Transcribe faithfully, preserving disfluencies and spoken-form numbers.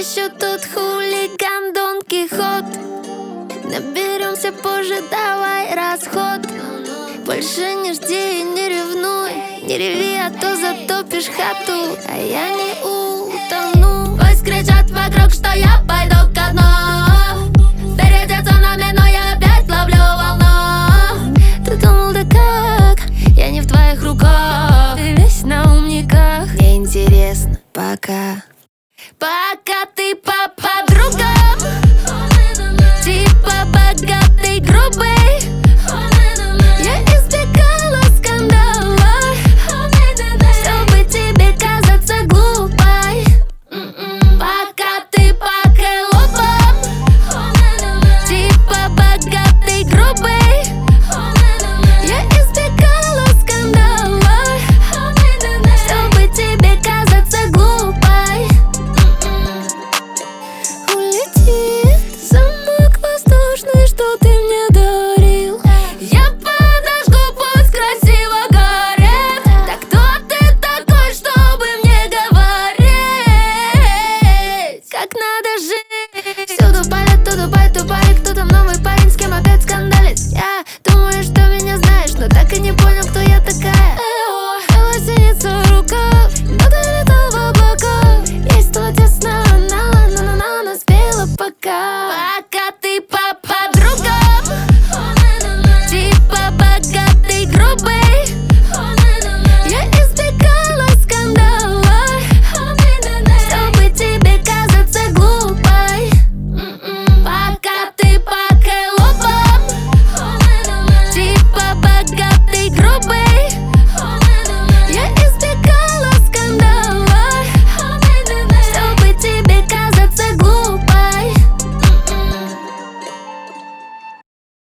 еще тот хулиган Дон Кихот. Наберемся позже, давай расход. Больше не жди и не ревнуй. Не реви, а то затопишь хату, а я не утону. Пусть кричат вокруг, что я пойду ко дну. Впереди цунами, но я опять ловлю волну. Ты думал, да как? Я не в твоих руках. Ты весь на умниках. Мне интересно, пока Пока ты попадаешь